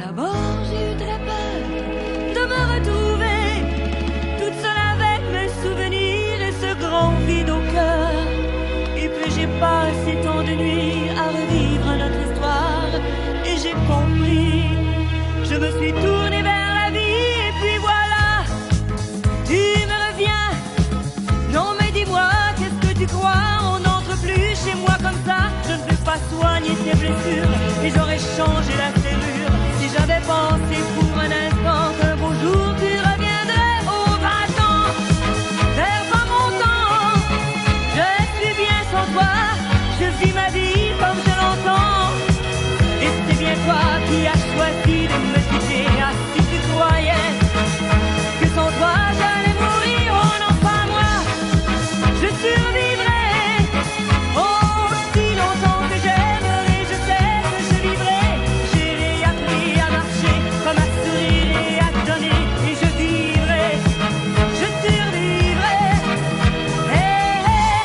D'abord j'ai eu très peur de me retrouver toute seule avec mes souvenirs et ce grand vide au cœur. Et puis j'ai passé tant de nuits à revivre notre histoire et j'ai compris. Je me suis tournée vers la vie et puis voilà, tu me reviens. Non mais dis-moi, qu'est-ce que tu crois? On n'entre plus chez moi comme ça. Je ne peux pas soigner tes blessures et j'aurais changé la serrure si j'avais pensé pour un instant qu'un beau jour tu reviendrais. Oh va-t'en, perds pas mon temps, je suis bien sans toi. Je vis ma vie comme je l'entends. Et c'est bien toi qui as choisi de me quitter. Ah si tu croyais que sans toi j'allais mourir, oh non pas moi, je survivrai. Oh si longtemps que j'aimerai, je sais que je vivrai. J'ai appris à marcher, comme à sourire et à donner. Et je vivrai, je survivrai. Hey, hey.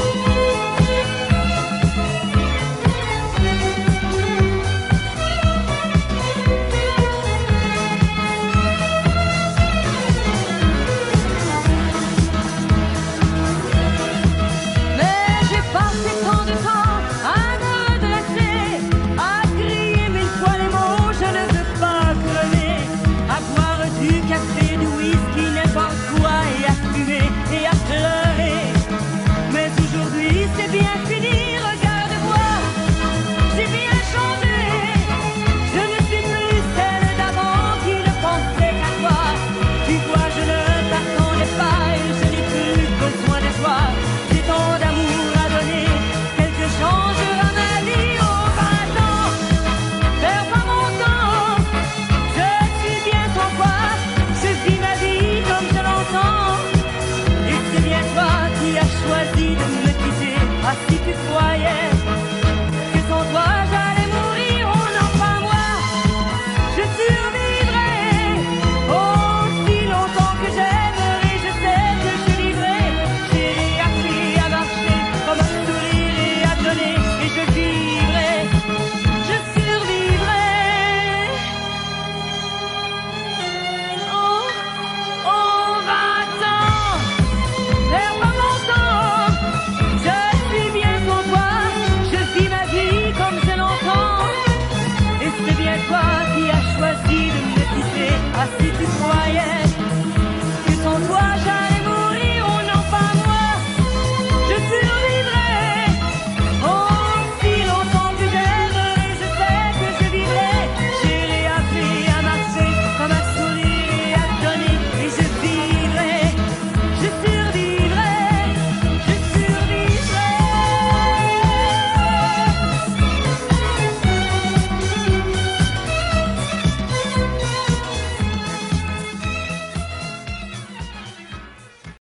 Mais j'ai passé tant de temps à me redresser, à crier mille fois les mots, je ne veux pas crever, à boire du café, du whisky, n'importe quoi, et à fumer et à pleurer. Mais aujourd'hui c'est bien fini, regarde-moi, j'ai bien changé. Je ne suis plus celle d'avant qui ne pensait qu'à toi. Tu vois, je ne t'attendais pas et je n'ai plus besoin de toi. J'ai tant d'amour à donner, quelque changera ma vie. Oh va-t'en, perds pas mon temps, je suis bien sans toi. Je vis ma vie comme je l'entends. Et c'est bien toi qui as choisi de me quitter. Ah si tu croyais